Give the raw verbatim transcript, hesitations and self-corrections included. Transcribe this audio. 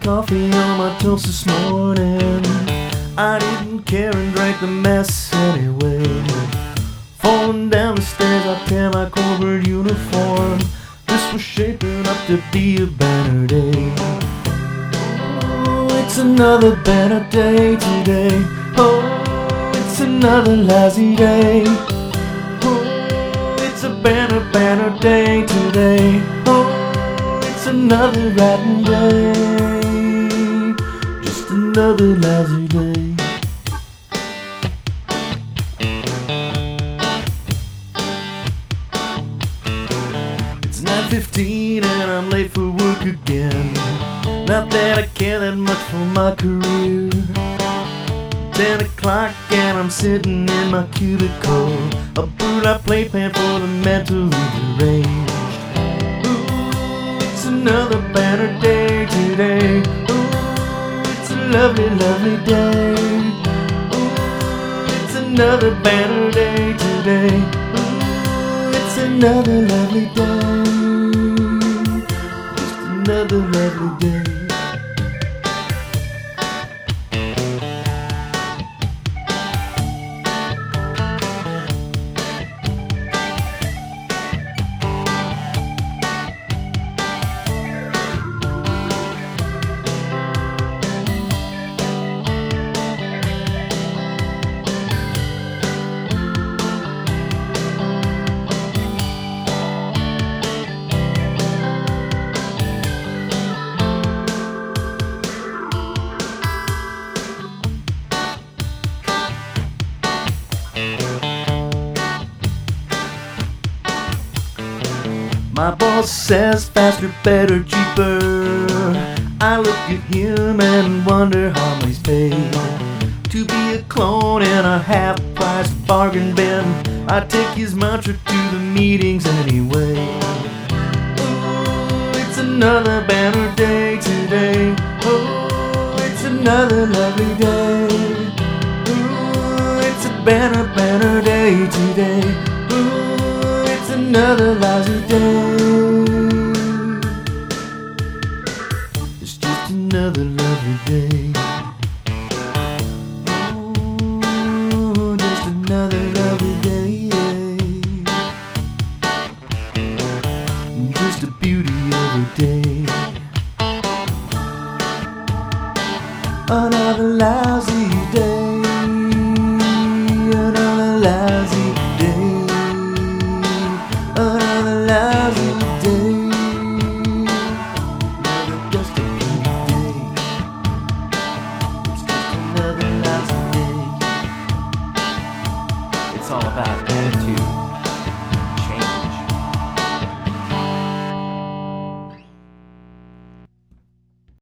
coffee on my toast this morning. I didn't care and drank the mess anyway. Falling down the stairs, I tear my corporate uniform. This was shaping up to be a banner day. Oh, it's another banner day today. Oh, it's another lousy day. Oh, it's a banner, banner day today. Oh, it's another rotten day. Just another lousy day. It's nine fifteen and I'm late for work again. Not that I care that much for my career. Ten o'clock and I'm sitting in my cubicle, a burlap playpen for the mentally deranged. Ooh, it's another banner day today. Ooh, it's a lovely, lovely day. Ooh, it's another banner day today. Ooh, it's another lovely day. Just another lovely day. My boss says faster, better, cheaper. I look at him and wonder how he's paid to be a clone in a half-price bargain bin. I take his mantra to the meetings anyway. Oh, it's another banner day today. Oh, it's another lovely day. Oh, it's a banner, banner day today. Oh, it's another lousy day. It's just another lovely day. Oh, just another lovely day. Just a beauty of a day. Another lousy day. Another lousy day. Another lousy day. Another just a beauty day. It's just another lousy day. It's all about